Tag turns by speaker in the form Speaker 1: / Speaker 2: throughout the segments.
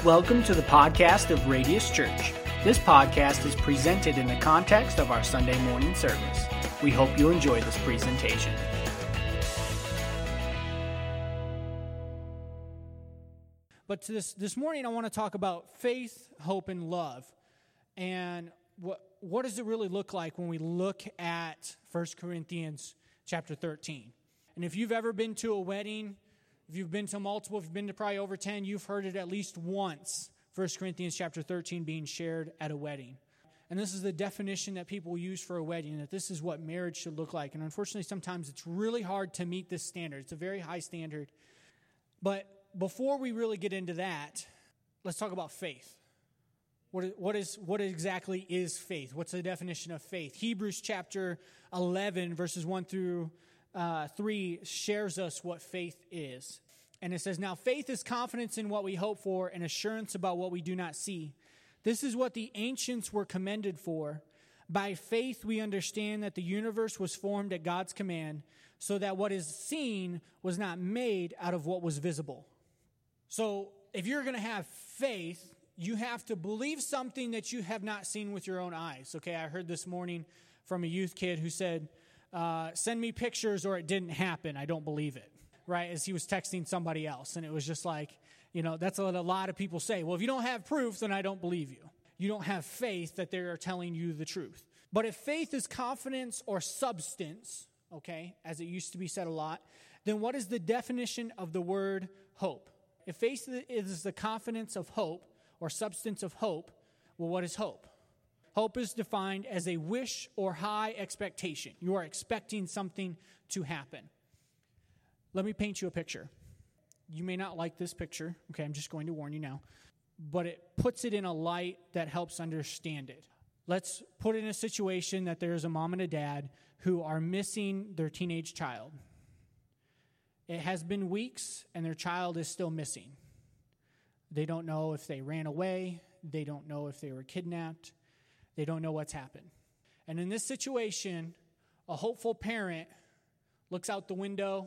Speaker 1: Welcome to the podcast of Radius Church. This podcast is presented in the context of our Sunday morning service. We hope you enjoy this presentation.
Speaker 2: But this morning I want to talk about faith, hope, and love. And what does it really look like when we look at 1 Corinthians chapter 13? And if you've ever been to a wedding, if you've been to multiple, if you've been to probably over 10, you've heard it at least once, 1 Corinthians chapter 13 being shared at a wedding. And this is the definition that people use for a wedding, that this is what marriage should look like. And unfortunately, sometimes it's really hard to meet this standard. It's a very high standard. But before we really get into that, let's talk about faith. What exactly is faith? What's the definition of faith? Hebrews chapter 11, verses 1 through 3 shares us what faith is. And it says, "Now faith is confidence in what we hope for and assurance about what we do not see. This is what the ancients were commended for. By faith we understand that the universe was formed at God's command, so that what is seen was not made out of what was visible." So if you're going to have faith, you have to believe something that you have not seen with your own eyes. Okay, I heard this morning from a youth kid who said, send me pictures or it didn't happen. I don't believe it, right? As he was texting somebody else. And it was just like, that's what a lot of people say. Well, if you don't have proof, then I don't believe you. You don't have faith that they are telling you the truth. But if faith is confidence or substance, okay, as it used to be said a lot, then what is the definition of the word hope? If faith is the confidence of hope or substance of hope, well, what is hope? Hope is defined as a wish or high expectation. You are expecting something to happen. Let me paint you a picture. You may not like this picture. Okay, I'm just going to warn you now. But it puts it in a light that helps understand it. Let's put it in a situation that there's a mom and a dad who are missing their teenage child. It has been weeks and their child is still missing. They don't know if they ran away. They don't know if they were kidnapped. They don't know what's happened. And in this situation, a hopeful parent looks out the window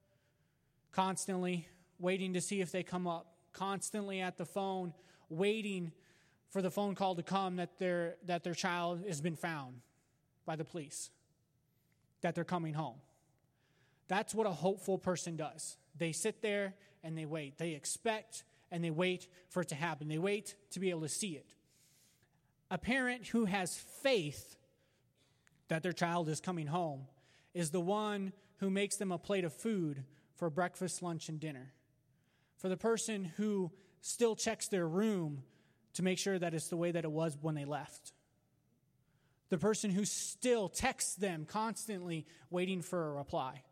Speaker 2: constantly, waiting to see if they come up, constantly at the phone, waiting for the phone call to come that their child has been found by the police, that they're coming home. That's what a hopeful person does. They sit there and they wait. They expect and they wait for it to happen. They wait to be able to see it. A parent who has faith that their child is coming home is the one who makes them a plate of food for breakfast, lunch, and dinner. For the person who still checks their room to make sure that it's the way that it was when they left. The person who still texts them constantly waiting for a reply.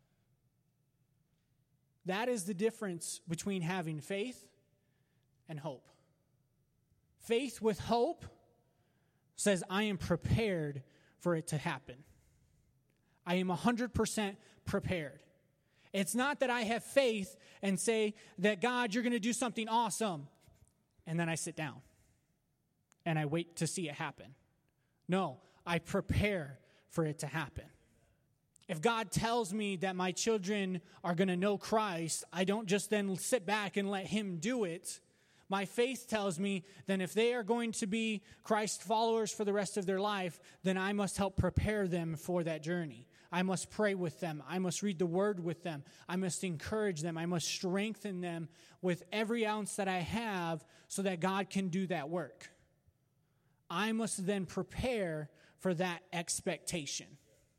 Speaker 2: That is the difference between having faith and hope. Faith with hope says, I am prepared for it to happen. I am 100% prepared. It's not that I have faith and say that, God, you're going to do something awesome, and then I sit down and I wait to see it happen. No, I prepare for it to happen. If God tells me that my children are going to know Christ, I don't just then sit back and let him do it. My faith tells me that if they are going to be Christ followers for the rest of their life, then I must help prepare them for that journey. I must pray with them. I must read the word with them. I must encourage them. I must strengthen them with every ounce that I have so that God can do that work. I must then prepare for that expectation.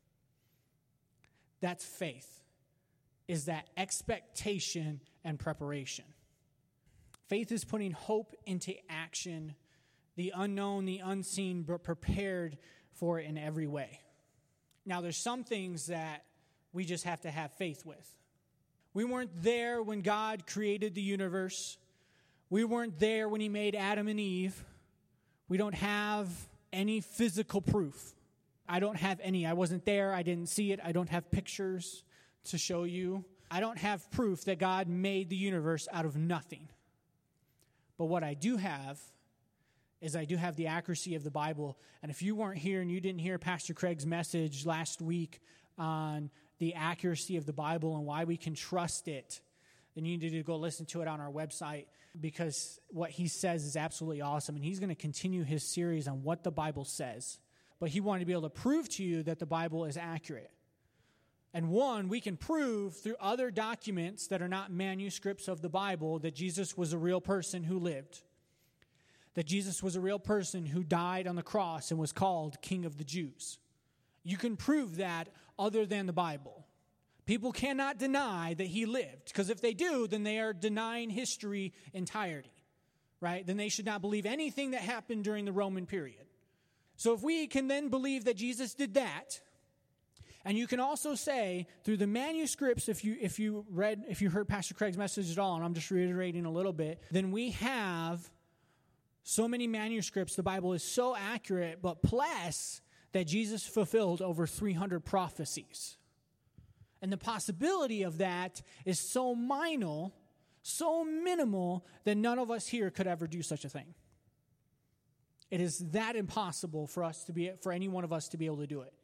Speaker 2: That's faith, is that expectation and preparation. Faith is putting hope into action, the unknown, the unseen, but prepared for it in every way. Now, there's some things that we just have to have faith with. We weren't there when God created the universe. We weren't there when he made Adam and Eve. We don't have any physical proof. I don't have any. I wasn't there. I didn't see it. I don't have pictures to show you. I don't have proof that God made the universe out of nothing. But what I do have is I do have the accuracy of the Bible. And if you weren't here and you didn't hear Pastor Craig's message last week on the accuracy of the Bible and why we can trust it, then you need to go listen to it on our website, because what he says is absolutely awesome. And he's going to continue his series on what the Bible says. But he wanted to be able to prove to you that the Bible is accurate. And one, we can prove through other documents that are not manuscripts of the Bible that Jesus was a real person who lived. That Jesus was a real person who died on the cross and was called King of the Jews. You can prove that other than the Bible. People cannot deny that he lived, because if they do, then they are denying history entirety, right? Then they should not believe anything that happened during the Roman period. So if we can then believe that Jesus did that, and you can also say through the manuscripts, if you heard Pastor Craig's message at all, and I'm just reiterating a little bit, then we have so many manuscripts. The Bible is so accurate, but plus that Jesus fulfilled over 300 prophecies. And the possibility of that is so minimal that none of us here could ever do such a thing. It is that impossible for any one of us to be able to do it.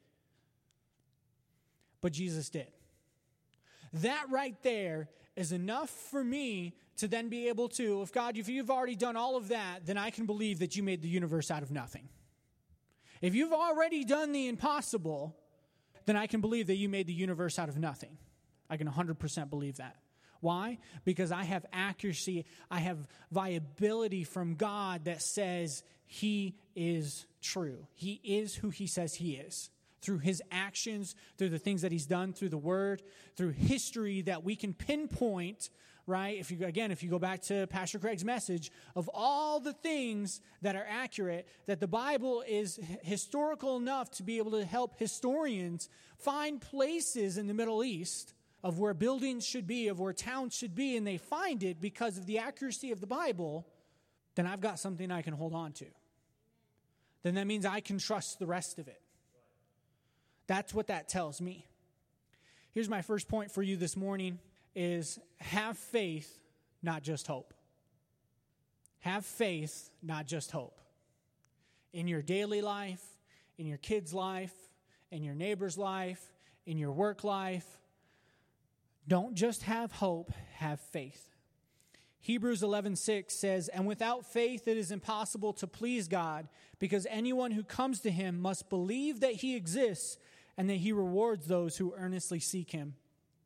Speaker 2: But Jesus did. That right there is enough for me to then be able to, if you've already done all of that, then I can believe that you made the universe out of nothing. If you've already done the impossible, then I can believe that you made the universe out of nothing. I can 100% believe that. Why? Because I have accuracy, I have viability from God that says he is true. He is who he says he is. Through his actions, through the things that he's done, through the word, through history that we can pinpoint, right? If you go back to Pastor Craig's message, of all the things that are accurate, that the Bible is historical enough to be able to help historians find places in the Middle East of where buildings should be, of where towns should be, and they find it because of the accuracy of the Bible, then I've got something I can hold on to. Then that means I can trust the rest of it. That's what that tells me. Here's my first point for you this morning is have faith, not just hope. Have faith, not just hope. In your daily life, in your kid's life, in your neighbor's life, in your work life. Don't just have hope, have faith. Hebrews 11:6 says, "And without faith it is impossible to please God, because anyone who comes to him must believe that he exists and that he rewards those who earnestly seek him."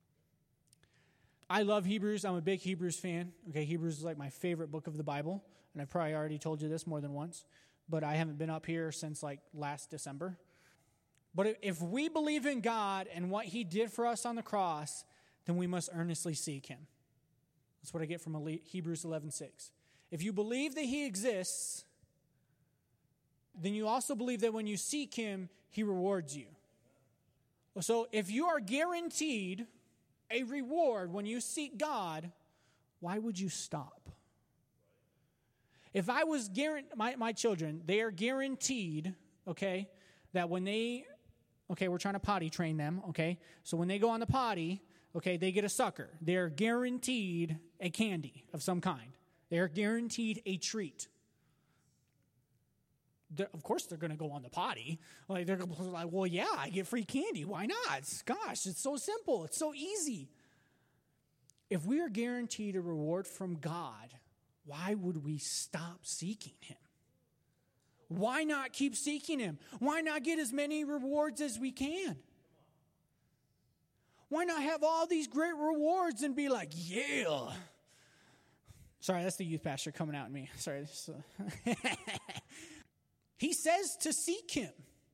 Speaker 2: I love Hebrews. I'm a big Hebrews fan. Okay, Hebrews is like my favorite book of the Bible, and I probably already told you this more than once, but I haven't been up here since like last December. But if we believe in God and what he did for us on the cross, then we must earnestly seek him. That's what I get from Hebrews 11:6. If you believe that he exists, then you also believe that when you seek him, he rewards you. So if you are guaranteed a reward when you seek God, why would you stop? If I was my children, they are guaranteed, okay, that when we're trying to potty train them, okay, so when they go on the potty, okay, they get a sucker. They're guaranteed a candy of some kind. They're guaranteed a treat. Of course they're going to go on the potty. Like they're like, well, yeah, I get free candy. Why not? Gosh, it's so simple. It's so easy. If we are guaranteed a reward from God, why would we stop seeking him? Why not keep seeking him? Why not get as many rewards as we can? Why not have all these great rewards and be like, yeah. Sorry, that's the youth pastor coming out at me. Sorry. He says to seek him.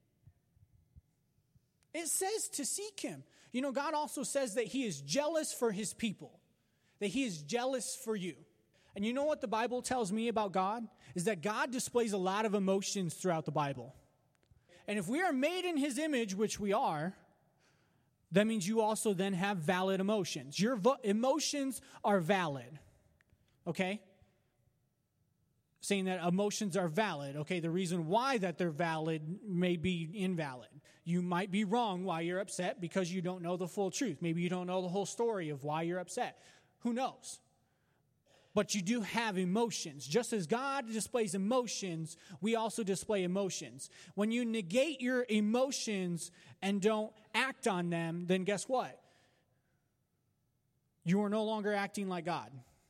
Speaker 2: It says to seek him. You know, God also says that he is jealous for his people, that he is jealous for you. And you know what the Bible tells me about God? Is that God displays a lot of emotions throughout the Bible. And if we are made in his image, which we are, that means you also then have valid emotions. Your emotions are valid. Okay? Saying that emotions are valid. Okay, the reason why that they're valid may be invalid. You might be wrong why you're upset because you don't know the full truth. Maybe you don't know the whole story of why you're upset. Who knows? But you do have emotions. Just as God displays emotions, we also display emotions. When you negate your emotions and don't act on them, then guess what? you are no longer acting like God.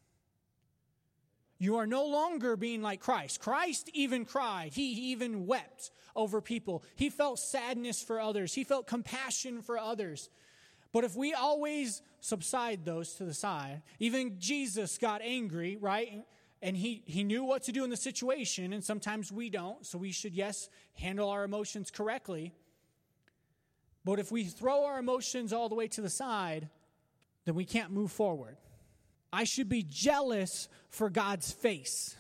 Speaker 2: You are no longer being like Christ. Christ even cried. He even wept over people. He felt sadness for others. He felt compassion for others. But if we always subside those to the side, even Jesus got angry, right? And he knew what to do in the situation, and sometimes we don't. So we should, yes, handle our emotions correctly. But if we throw our emotions all the way to the side, then we can't move forward. I should be jealous for God's face.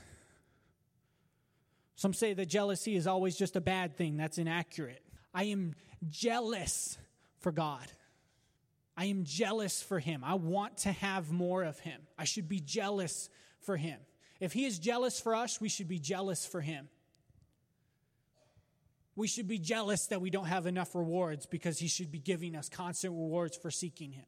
Speaker 2: Some say that jealousy is always just a bad thing. That's inaccurate. I am jealous for God. I am jealous for him. I want to have more of him. I should be jealous for him. If he is jealous for us, we should be jealous for him. We should be jealous that we don't have enough rewards because he should be giving us constant rewards for seeking him.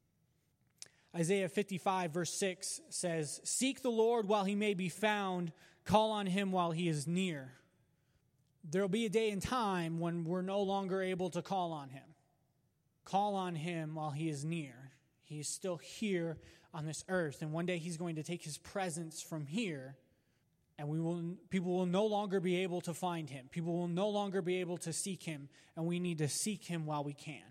Speaker 2: Isaiah 55 verse 6 says, "Seek the Lord while he may be found, call on him while he is near." There will be a day and time when we're no longer able to call on him. Call on him while he is near. He is still here on this earth, and one day he's going to take his presence from here, and people will no longer be able to find him. People will no longer be able to seek him, and we need to seek him while we can.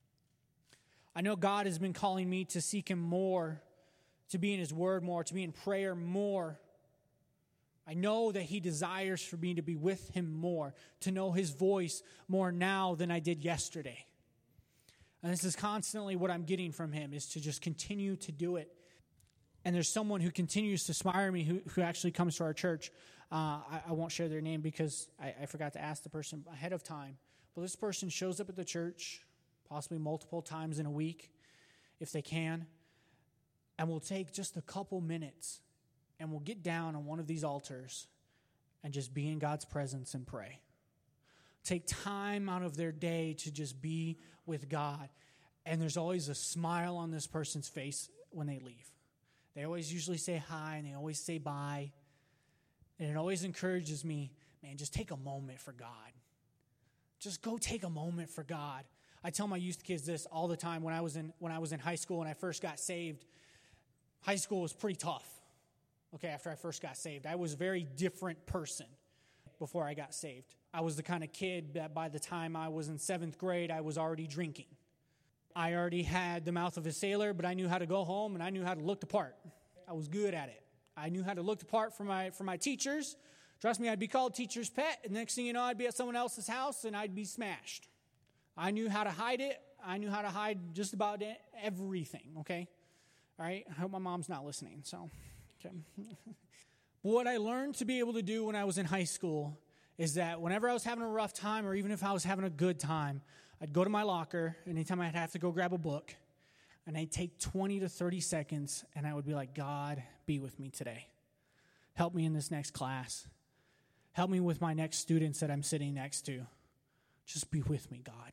Speaker 2: I know God has been calling me to seek him more, to be in his word more, to be in prayer more. I know that he desires for me to be with him more, to know his voice more now than I did yesterday. And this is constantly what I'm getting from him, is to just continue to do it. And there's someone who continues to inspire me who actually comes to our church. I won't share their name because I forgot to ask the person ahead of time. But this person shows up at the church possibly multiple times in a week, if they can, and we'll take just a couple minutes, and we'll get down on one of these altars and just be in God's presence and pray. Take time out of their day to just be with God. And there's always a smile on this person's face when they leave. They always usually say hi, and they always say bye. And it always encourages me, man, just take a moment for God. Just go take a moment for God. I tell my youth kids this all the time. When I was in high school and I first got saved, high school was pretty tough. Okay, after I first got saved, I was a very different person before I got saved. I was the kind of kid that by the time I was in 7th grade, I was already drinking. I already had the mouth of a sailor, but I knew how to go home and I knew how to look the part. I was good at it. I knew how to look the part for my teachers. Trust me, I'd be called teacher's pet, and next thing you know, I'd be at someone else's house and I'd be smashed. I knew how to hide it. I knew how to hide just about everything, okay? All right? I hope my mom's not listening, so, okay. But what I learned to be able to do when I was in high school is that whenever I was having a rough time, or even if I was having a good time, I'd go to my locker, anytime I'd have to go grab a book, and I'd take 20 to 30 seconds, and I would be like, God, be with me today. Help me in this next class. Help me with my next students that I'm sitting next to. Just be with me, God.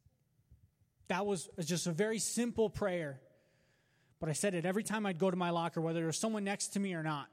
Speaker 2: That was just a very simple prayer. But I said it every time I'd go to my locker, whether there was someone next to me or not.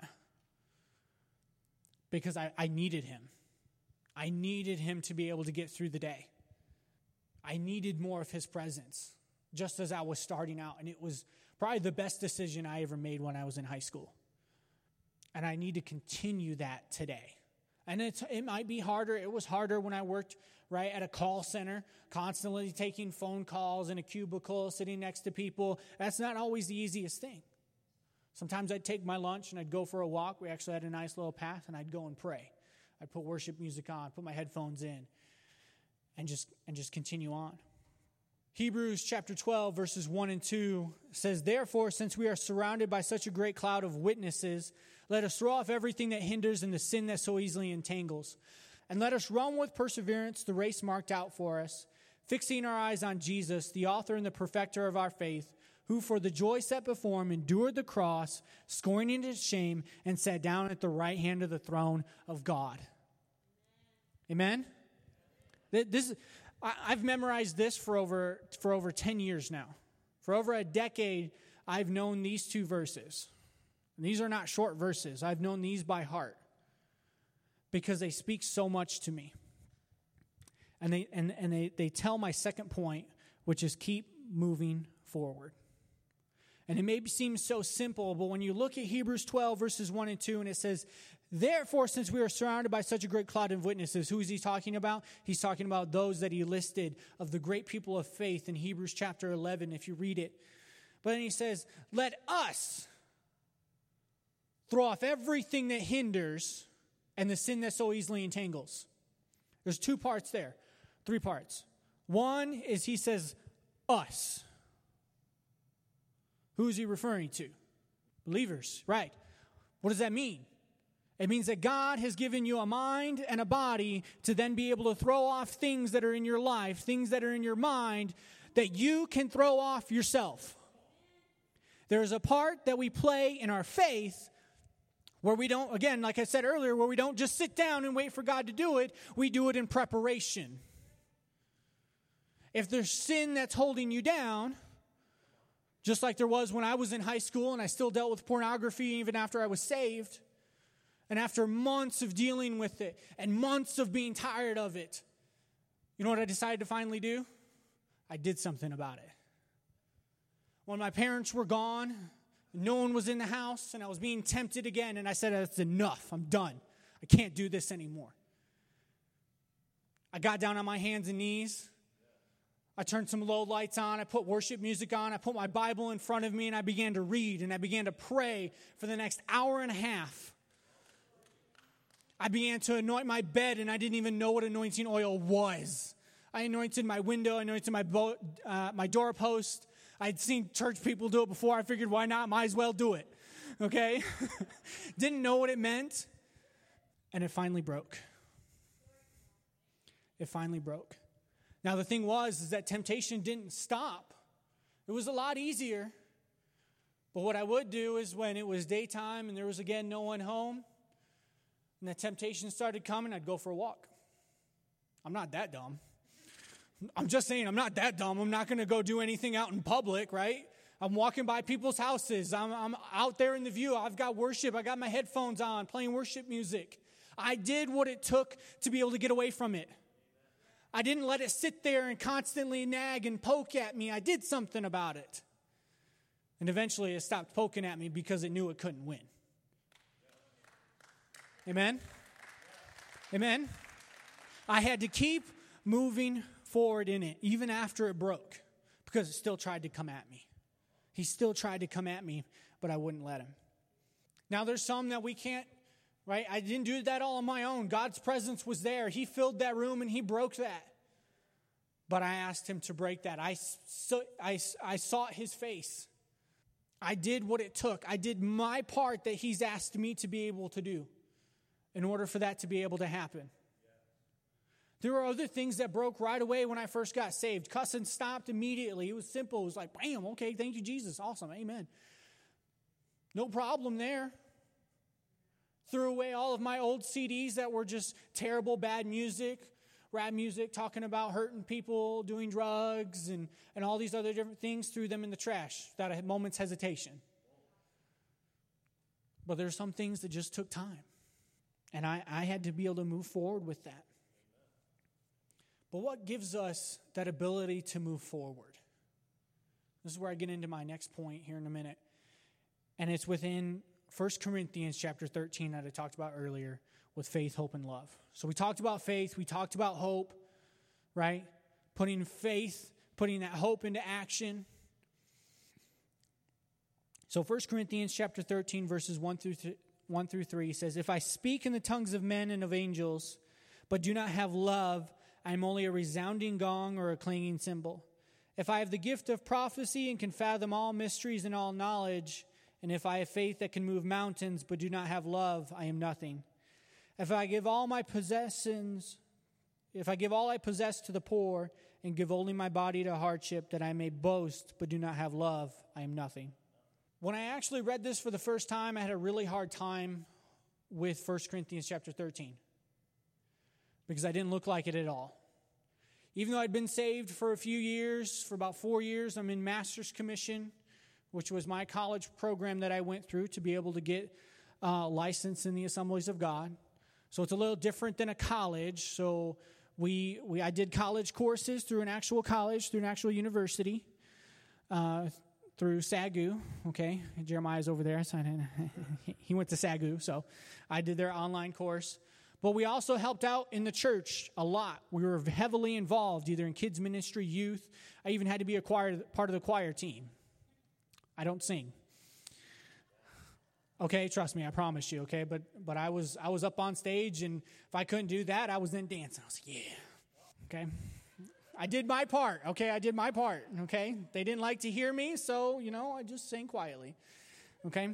Speaker 2: Because I needed him. I needed him to be able to get through the day. I needed more of his presence, just as I was starting out. And it was probably the best decision I ever made when I was in high school. And I need to continue that today. And it might be harder. It was harder when I worked right at a call center, constantly taking phone calls in a cubicle, sitting next to people. That's not always the easiest thing. Sometimes I'd take my lunch and I'd go for a walk. We actually had a nice little path, and I'd go and pray. I'd put worship music on, put my headphones in, and just continue on. Hebrews chapter 12, verses 1 and 2 says, "Therefore, since we are surrounded by such a great cloud of witnesses, let us throw off everything that hinders and the sin that so easily entangles. And let us run with perseverance the race marked out for us, fixing our eyes on Jesus, the author and the perfecter of our faith, who for the joy set before him endured the cross, scorning its shame, and sat down at the right hand of the throne of God." Amen? I've memorized this for over 10 years now. For over a decade, I've known these two verses. And these are not short verses. I've known these by heart because they speak so much to me. And they tell my second point, which is keep moving forward. And it may seem so simple, but when you look at Hebrews 12, verses 1 and 2, and it says, therefore, since we are surrounded by such a great cloud of witnesses, who is he talking about? He's talking about those that he listed of the great people of faith in Hebrews chapter 11, if you read it. But then he says, let us throw off everything that hinders and the sin that so easily entangles. There's 2 parts there, 3 parts. One is he says, us. Who is he referring to? Believers, right. What does that mean? It means that God has given you a mind and a body to then be able to throw off things that are in your life, things that are in your mind, that you can throw off yourself. There's a part that we play in our faith where we don't, again, like I said earlier, where we don't just sit down and wait for God to do it. We do it in preparation. If there's sin that's holding you down, just like there was when I was in high school and I still dealt with pornography even after I was saved, and after months of dealing with it and months of being tired of it, you know what I decided to finally do? I did something about it. When my parents were gone, no one was in the house, and I was being tempted again, and I said, that's enough. I'm done. I can't do this anymore. I got down on my hands and knees. I turned some low lights on. I put worship music on. I put my Bible in front of me, and I began to read, and I began to pray for the next hour and a half. I began to anoint my bed, and I didn't even know what anointing oil was. I anointed my window. I anointed my doorpost. I'd seen church people do it before. I figured, why not? Might as well do it. Okay? Didn't know what it meant. And it finally broke. It finally broke. Now, the thing is that temptation didn't stop. It was a lot easier. But what I would do is when it was daytime and there was, again, no one home, and the temptation started coming, I'd go for a walk. I'm not that dumb. I'm just saying I'm not that dumb. I'm not going to go do anything out in public, right? I'm walking by people's houses. I'm out there in the view. I've got worship. I got my headphones on, playing worship music. I did what it took to be able to get away from it. I didn't let it sit there and constantly nag and poke at me. I did something about it. And eventually it stopped poking at me because it knew it couldn't win. Amen? Amen? I had to keep moving forward in it, even after it broke, because it still tried to come at me. He still tried to come at me, but I wouldn't let him. Now, there's some that we can't, right? I didn't do that all on my own. God's presence was there. He filled that room, and he broke that. But I asked him to break that. I sought his face. I did what it took. I did my part that he's asked me to be able to do in order for that to be able to happen. There were other things that broke right away when I first got saved. Cussing stopped immediately. It was simple. It was like, bam, okay, thank you, Jesus. Awesome, amen. No problem there. Threw away all of my old CDs that were just terrible, bad music, rap music, talking about hurting people, doing drugs, and all these other different things. Threw them in the trash without a moment's hesitation. But there's some things that just took time. And I had to be able to move forward with that. But what gives us that ability to move forward? This is where I get into my next point here in a minute. And it's within 1 Corinthians chapter 13 that I talked about earlier with faith, hope, and love. So we talked about faith. We talked about hope, right? Putting faith, putting that hope into action. So 1 Corinthians chapter 13, verses 1 through 3 says, if I speak in the tongues of men and of angels, but do not have love, I am only a resounding gong or a clanging cymbal. If I have the gift of prophecy and can fathom all mysteries and all knowledge, and if I have faith that can move mountains but do not have love, I am nothing. If I give all I possess to the poor and give only my body to hardship that I may boast but do not have love, I am nothing. When I actually read this for the first time, I had a really hard time with 1 Corinthians chapter 13. Because I didn't look like it at all. Even though I'd been saved for a few years, for about 4 years, I'm in Master's Commission, which was my college program that I went through to be able to get licensed in the Assemblies of God. So it's a little different than a college. So I did college courses through an actual college, through an actual university, through SAGU, okay? Jeremiah's over there, so he went to SAGU, so I did their online course. But we also helped out in the church a lot. We were heavily involved, either in kids ministry, youth. I even had to be a part of the choir team. I don't sing. Okay, trust me, I promise you, okay? But I was up on stage, and if I couldn't do that, I was then dancing. I was like, yeah, okay? I did my part, okay? I did my part, okay? They didn't like to hear me, so, I just sang quietly, okay?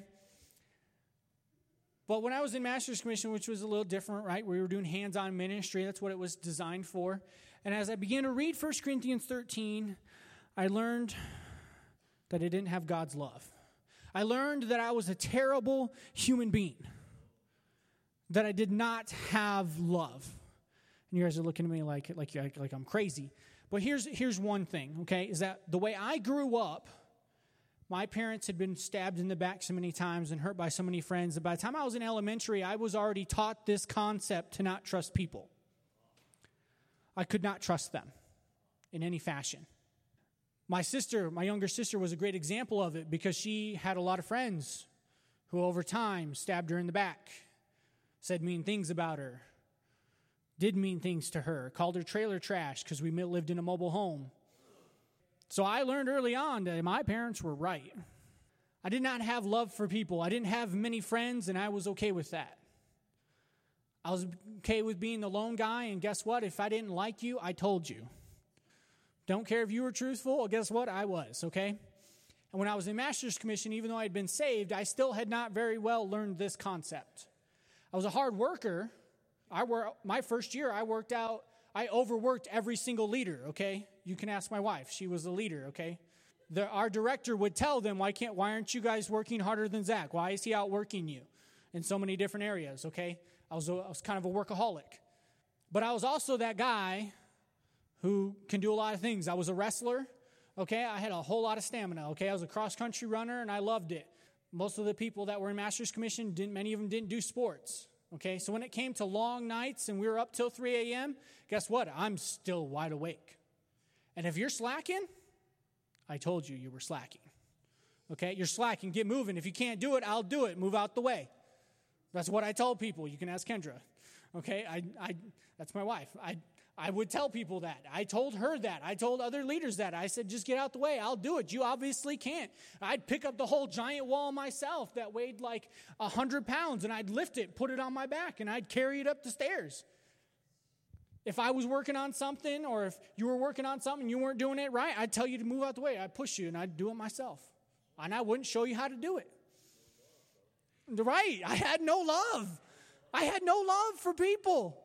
Speaker 2: But when I was in Master's Commission, which was a little different, right? We were doing hands-on ministry. That's what it was designed for. And as I began to read 1 Corinthians 13, I learned that I didn't have God's love. I learned that I was a terrible human being, that I did not have love. And you guys are looking at me like I'm crazy. But here's one thing, okay, is that the way I grew up, my parents had been stabbed in the back so many times and hurt by so many friends that by the time I was in elementary, I was already taught this concept to not trust people. I could not trust them in any fashion. My younger sister, was a great example of it because she had a lot of friends who over time stabbed her in the back, said mean things about her, did mean things to her, called her trailer trash because we lived in a mobile home. So I learned early on that my parents were right. I did not have love for people. I didn't have many friends, and I was okay with that. I was okay with being the lone guy, and guess what? If I didn't like you, I told you. Don't care if you were truthful, well, guess what? I was, okay? And when I was in Master's Commission, even though I had been saved, I still had not very well learned this concept. I was a hard worker. My first year, I overworked every single leader, okay? You can ask my wife. She was the leader, okay? Our director would tell them, why aren't you guys working harder than Zach? Why is he outworking you in so many different areas, okay? I was kind of a workaholic. But I was also that guy who can do a lot of things. I was a wrestler, okay? I had a whole lot of stamina, okay? I was a cross-country runner, and I loved it. Most of the people that were in Master's Commission, many of them didn't do sports, okay? So when it came to long nights and we were up till 3 a.m., guess what? I'm still wide awake. And if you're slacking, I told you were slacking, okay? You're slacking. Get moving. If you can't do it, I'll do it. Move out the way. That's what I told people. You can ask Kendra, okay? That's my wife. I would tell people that. I told her that. I told other leaders that. I said, just get out the way. I'll do it. You obviously can't. I'd pick up the whole giant wall myself that weighed like 100 pounds, and I'd lift it, put it on my back, and I'd carry it up the stairs. If I was working on something, or if you were working on something and you weren't doing it right, I'd tell you to move out the way. I'd push you, and I'd do it myself. And I wouldn't show you how to do it. Right. I had no love. I had no love for people.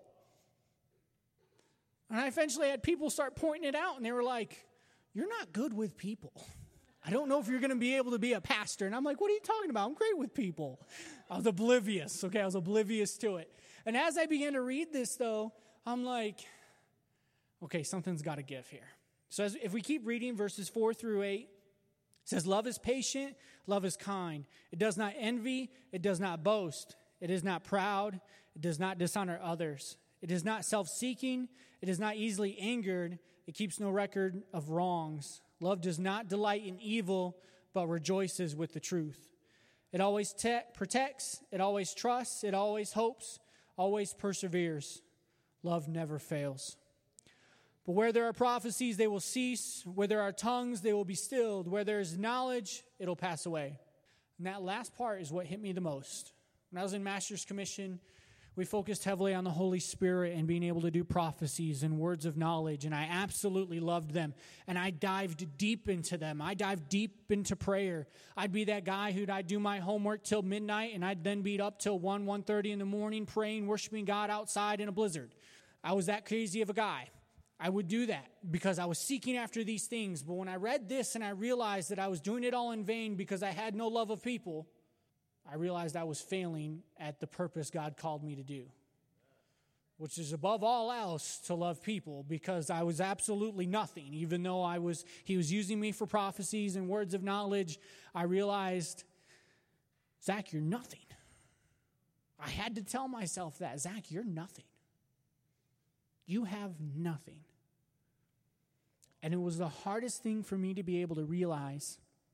Speaker 2: And I eventually had people start pointing it out, and they were like, you're not good with people. I don't know if you're going to be able to be a pastor. And I'm like, what are you talking about? I'm great with people. I was oblivious, okay? I was oblivious to it. And as I began to read this, though, I'm like, okay, something's got to give here. So if we keep reading verses 4 through 8, it says, love is patient, love is kind. It does not envy, it does not boast. It is not proud, it does not dishonor others. It is not self-seeking. It is not easily angered. It keeps no record of wrongs. Love does not delight in evil, but rejoices with the truth. It always protects. It always trusts. It always hopes. Always perseveres. Love never fails. But where there are prophecies, they will cease. Where there are tongues, they will be stilled. Where there is knowledge, it'll pass away. And that last part is what hit me the most. When I was in Master's Commission, we focused heavily on the Holy Spirit and being able to do prophecies and words of knowledge, and I absolutely loved them, and I dived deep into them. I dived deep into prayer. I'd be that guy I'd do my homework till midnight, and I'd then be up till 1:30 in the morning praying, worshiping God outside in a blizzard. I was that crazy of a guy. I would do that because I was seeking after these things, but when I read this and I realized that I was doing it all in vain because I had no love of people, I realized I was failing at the purpose God called me to do, which is above all else to love people, because I was absolutely nothing. Even though he was using me for prophecies and words of knowledge, I realized, Zach, you're nothing. I had to tell myself that, Zach, you're nothing. You have nothing. And it was the hardest thing for me to be able to realize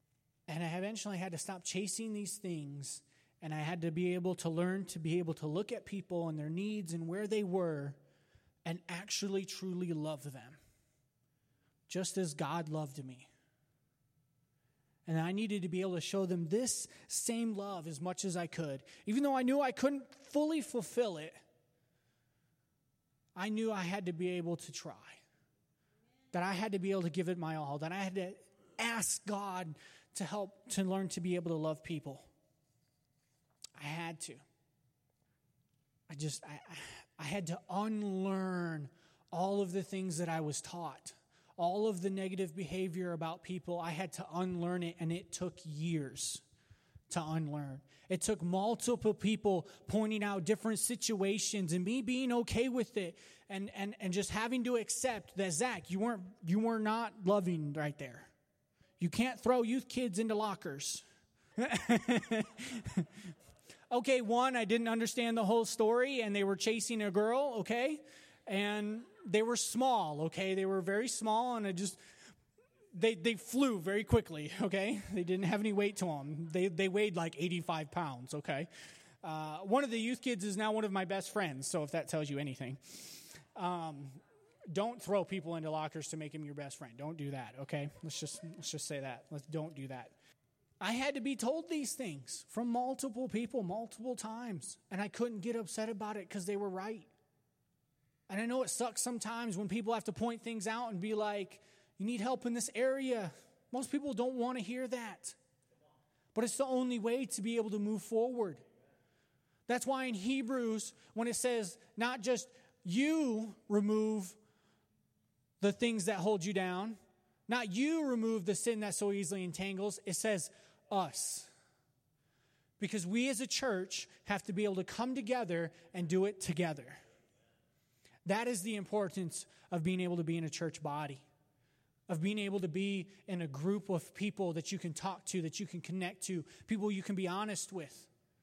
Speaker 2: And I eventually had to stop chasing these things, and I had to be able to learn to be able to look at people and their needs and where they were and actually truly love them, just as God loved me. And I needed to be able to show them this same love as much as I could. Even though I knew I couldn't fully fulfill it, I knew I had to be able to try. That I had to be able to give it my all. That I had to ask God to help to learn to be able to love people. I had to. I had to unlearn all of the things that I was taught. All of the negative behavior about people, I had to unlearn it, and it took years to unlearn. It took multiple people pointing out different situations and me being okay with it and just having to accept that, Zach, you were not loving right there. You can't throw youth kids into lockers. Okay, one, I didn't understand the whole story, and they were chasing a girl, okay? And they were small, okay? They were very small, and they flew very quickly, okay? They didn't have any weight to them. They weighed like 85 pounds, okay? One of the youth kids is now one of my best friends, so if that tells you anything. Don't throw people into lockers to make him your best friend. Don't do that, okay? Let's just say that. Don't do that. I had to be told these things from multiple people, multiple times, and I couldn't get upset about it because they were right. And I know it sucks sometimes when people have to point things out and be like, you need help in this area. Most people don't want to hear that. But it's the only way to be able to move forward. That's why in Hebrews, when it says not just you remove the things that hold you down, not you remove the sin that so easily entangles, it says us. Because we as a church have to be able to come together and do it together. That is the importance of being able to be in a church body, of being able to be in a group of people that you can talk to, that you can connect to, people you can be honest with.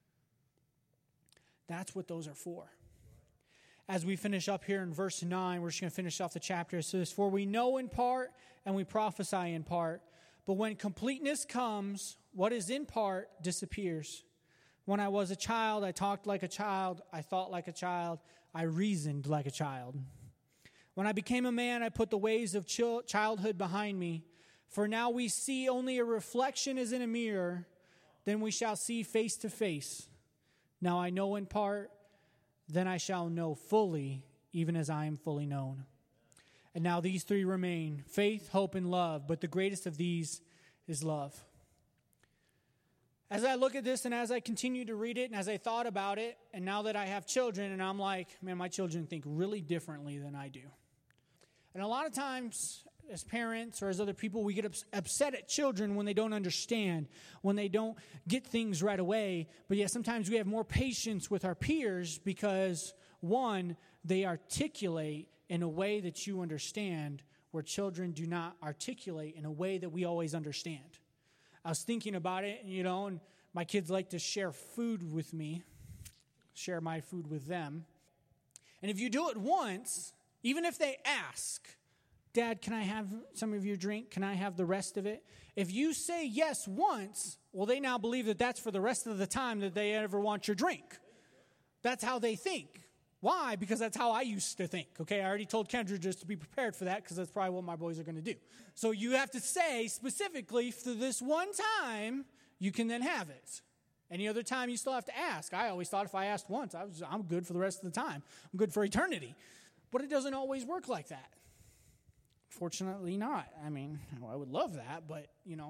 Speaker 2: That's what those are for. As we finish up here in verse 9, we're just going to finish off the chapter. It says, for we know in part and we prophesy in part, but when completeness comes, what is in part disappears. When I was a child, I talked like a child, I thought like a child, I reasoned like a child. When I became a man, I put the ways of childhood behind me. For now we see only a reflection as in a mirror, then we shall see face to face. Now I know in part, then I shall know fully, even as I am fully known. And now these three remain, faith, hope, and love, but the greatest of these is love. As I look at this and as I continue to read it and as I thought about it, and now that I have children, and I'm like, man, my children think really differently than I do. And a lot of times, as parents or as other people, we get upset at children when they don't understand, when they don't get things right away. But yet sometimes we have more patience with our peers because, one, they articulate in a way that you understand, where children do not articulate in a way that we always understand. I was thinking about it, and my kids like to share food with me, share my food with them. And if you do it once, even if they ask, Dad, can I have some of your drink? Can I have the rest of it? If you say yes once, well, they now believe that that's for the rest of the time that they ever want your drink. That's how they think. Why? Because that's how I used to think. Okay, I already told Kendra just to be prepared for that because that's probably what my boys are going to do. So you have to say specifically for this one time, you can then have it. Any other time, you still have to ask. I always thought if I asked once, I'm good for the rest of the time. I'm good for eternity. But it doesn't always work like that. Fortunately not. I mean, I would love that, but,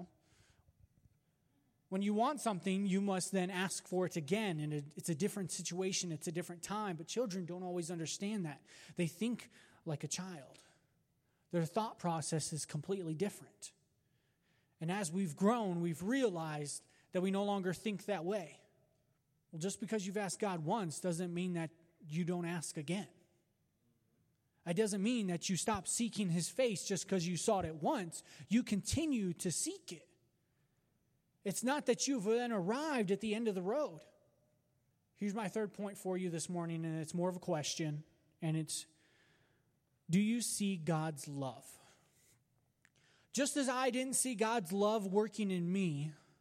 Speaker 2: when you want something, you must then ask for it again, and it's a different situation, it's a different time, but children don't always understand that. They think like a child. Their thought process is completely different. And as we've grown, we've realized that we no longer think that way. Well, just because you've asked God once doesn't mean that you don't ask again. It doesn't mean that you stop seeking his face just because you sought it once. You continue to seek it. It's not that you've then arrived at the end of the road. Here's my third point for you this morning, and it's more of a question, and it's, do you see God's love? Just as I didn't see God's love working in me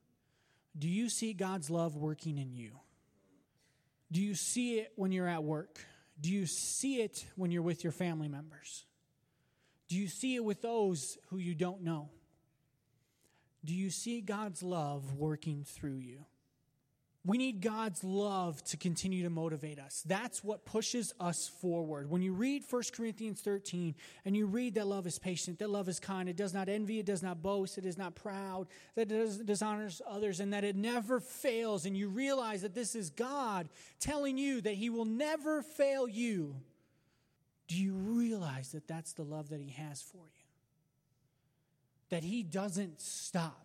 Speaker 2: Do you see God's love working in you? Do you see it when you're at work? Do you see it when you're with your family members? Do you see it with those who you don't know? Do you see God's love working through you? We need God's love to continue to motivate us. That's what pushes us forward. When you read 1 Corinthians 13 and you read that love is patient, that love is kind, it does not envy, it does not boast, it is not proud, that it dishonors others, and that it never fails, and you realize that this is God telling you that He will never fail you, do you realize that that's the love that He has for you? That He doesn't stop.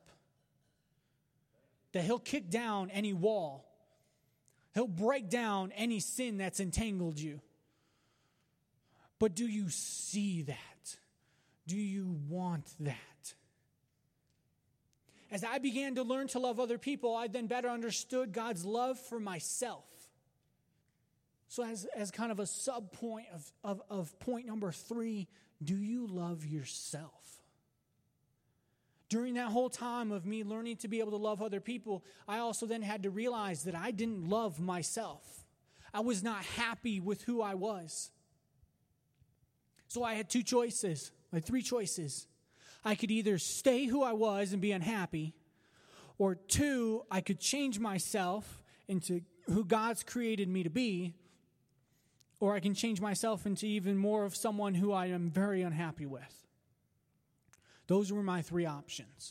Speaker 2: That He'll kick down any wall. He'll break down any sin that's entangled you. But do you see that? Do you want that? As I began to learn to love other people, I then better understood God's love for myself. So as kind of a sub-point of point number 3, do you love yourself? During that whole time of me learning to be able to love other people, I also then had to realize that I didn't love myself. I was not happy with who I was. So I had 3 choices. I could either stay who I was and be unhappy, or 2, I could change myself into who God's created me to be, or I can change myself into even more of someone who I am very unhappy with. Those were my 3 options.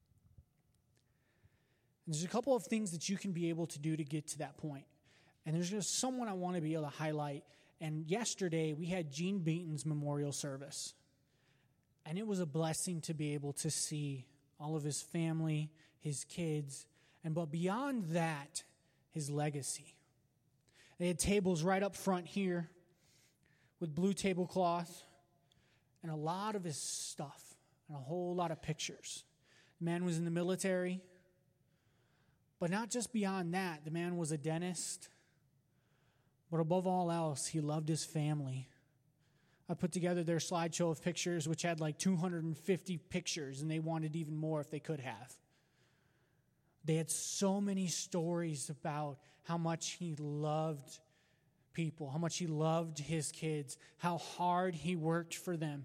Speaker 2: And there's a couple of things that you can be able to do to get to that point. And there's just someone I want to be able to highlight. And yesterday, we had Gene Beaton's memorial service. And it was a blessing to be able to see all of his family, his kids, but beyond that, his legacy. They had tables right up front here with blue tablecloth and a lot of his stuff. And a whole lot of pictures. The man was in the military. But not just beyond that. The man was a dentist. But above all else, he loved his family. I put together their slideshow of pictures, which had like 250 pictures, and they wanted even more if they could have. They had so many stories about how much he loved people, how much he loved his kids, how hard he worked for them.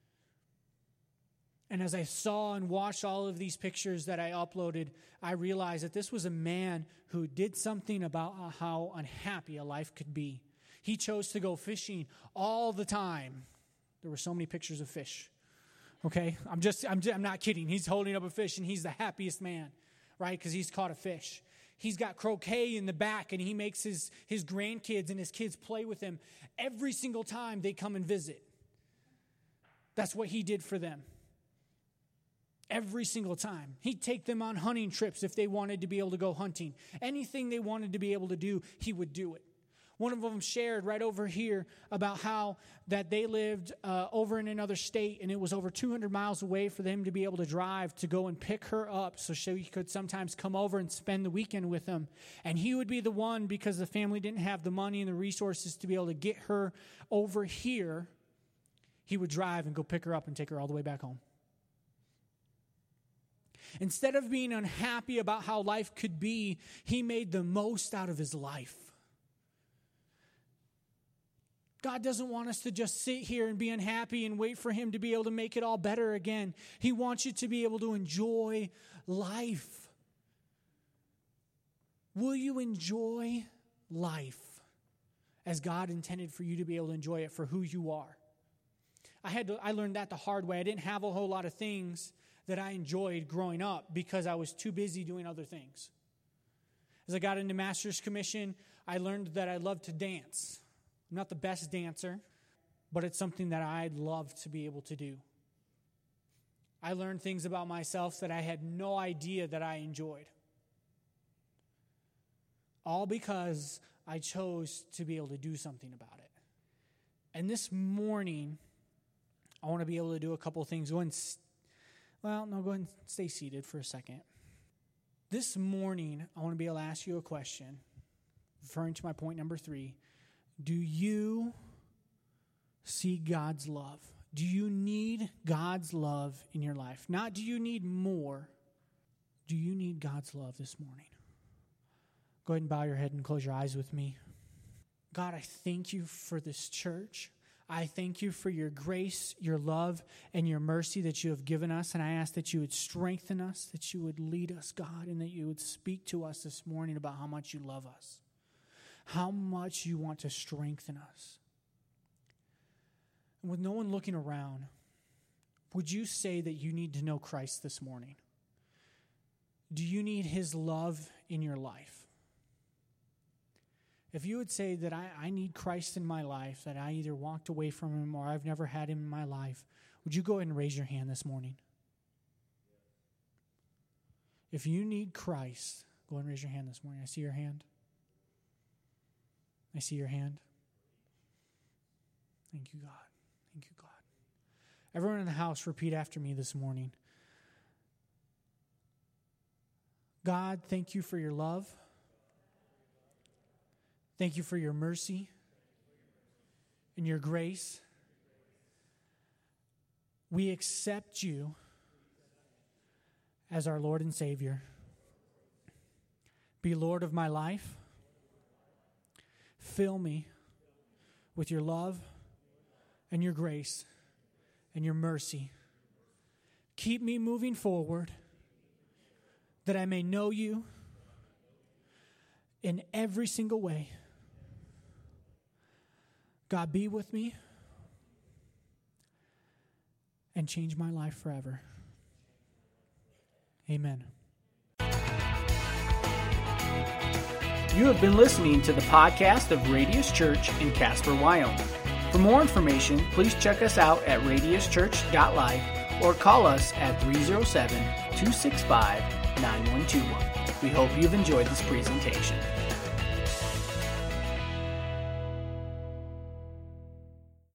Speaker 2: And as I saw and watched all of these pictures that I uploaded, I realized that this was a man who did something about how unhappy a life could be. He chose to go fishing all the time. There were so many pictures of fish. Okay? I'm not kidding. He's holding up a fish and he's the happiest man, right? Because he's caught a fish. He's got croquet in the back and he makes his grandkids and his kids play with him every single time they come and visit. That's what he did for them. Every single time. He'd take them on hunting trips if they wanted to be able to go hunting. Anything they wanted to be able to do, he would do it. One of them shared right over here about how that they lived over in another state, and it was over 200 miles away for them to be able to drive to go and pick her up so she could sometimes come over and spend the weekend with them. And he would be the one, because the family didn't have the money and the resources to be able to get her over here, he would drive and go pick her up and take her all the way back home. Instead of being unhappy about how life could be, he made the most out of his life. God doesn't want us to just sit here and be unhappy and wait for him to be able to make it all better again. He wants you to be able to enjoy life. Will you enjoy life as God intended for you to be able to enjoy it for who you are? I learned that the hard way. I didn't have a whole lot of things that I enjoyed growing up because I was too busy doing other things. As I got into Master's Commission, I learned that I love to dance. I'm not the best dancer, but it's something that I'd love to be able to do. I learned things about myself that I had no idea that I enjoyed. All because I chose to be able to do something about it. And this morning, I want to be able to do a couple things. Go ahead and stay seated for a second. This morning, I want to be able to ask you a question, referring to my point number 3. Do you see God's love? Do you need God's love in your life? Not do you need more. Do you need God's love this morning? Go ahead and bow your head and close your eyes with me. God, I thank you for this church. I thank you for your grace, your love, and your mercy that you have given us. And I ask that you would strengthen us, that you would lead us, God, and that you would speak to us this morning about how much you love us, how much you want to strengthen us. And with no one looking around, would you say that you need to know Christ this morning? Do you need his love in your life? If you would say that I need Christ in my life, that I either walked away from him or I've never had him in my life, would you go ahead and raise your hand this morning? If you need Christ, go ahead and raise your hand this morning. I see your hand. I see your hand. Thank you, God. Thank you, God. Everyone in the house, repeat after me this morning. God, thank you for your love. Thank you for your mercy and your grace. We accept you as our Lord and Savior. Be Lord of my life. Fill me with your love and your grace and your mercy. Keep me moving forward that I may know you in every single way. God, be with me and change my life forever. Amen.
Speaker 1: You have been listening to the podcast of Radius Church in Casper, Wyoming. For more information, please check us out at radiuschurch.life or call us at 307-265-9121. We hope you've enjoyed this presentation.